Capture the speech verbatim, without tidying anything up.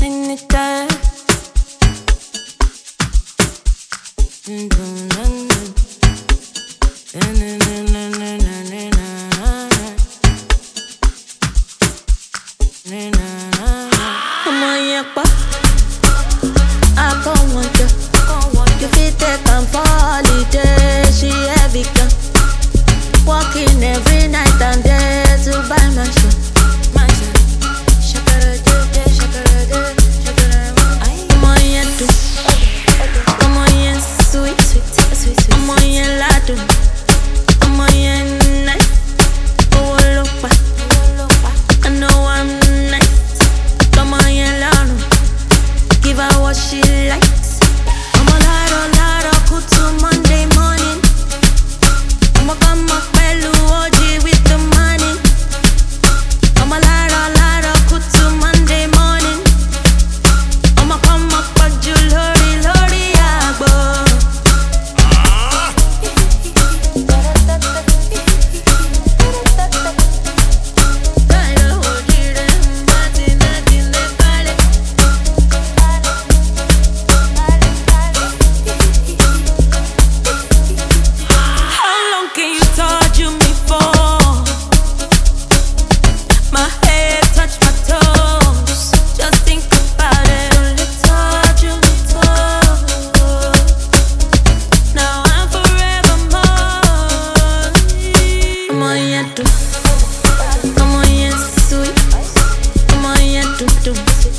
infinite. Come on, yeah, I don't want you. You fit take am for holiday. She heavy girl, walking every night and day to buy my show. My show. Shakara do, shakara do, shakara do. Come on, yeah, do. Come on, yeah, sweet, sweet, sweet, sweet. Come on, yeah, ladu. Come on, yeah, nice. Oh, look back. I know I'm nice. Come on, yeah, ladu. Give her what she likes. I'm a lado, lado, cool to Monday morning. I'm a come up, bellu, O G with the money. I'm a lado, lado, cool to Monday morning. I'm a come up, but you lori, lori, agbo. Come on, yeah, sweet. Come on, yeah, do do.